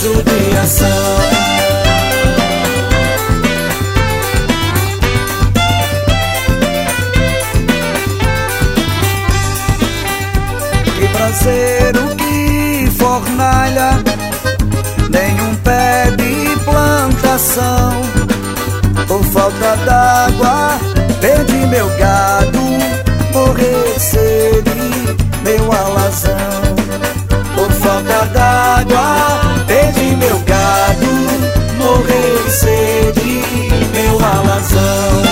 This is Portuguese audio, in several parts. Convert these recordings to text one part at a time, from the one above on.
judiação. Que prazer o que fornalha, nenhum pé de plantação. Por falta d'água perdi meu gado, morrer de sede meu alazão. Por falta d'água perdi meu gado, morrer de sede meu alazão.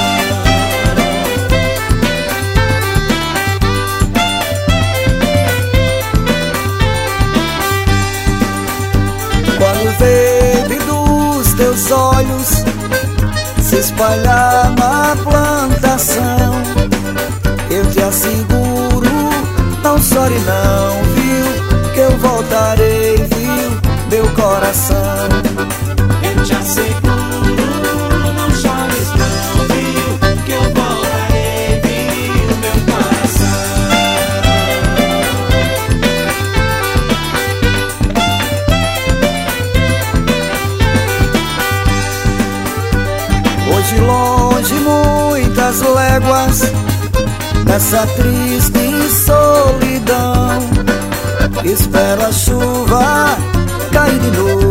Quando verde dos teus olhos se espalhar na plantação, eu te asseguro, não chore não, viu, que eu voltarei, viu, meu coração. Eu te asseguro, não chores não, viu, que eu voltarei, viu, meu coração. Hoje longe muitas léguas, nessa triste solidão, espero a chuva cair de novo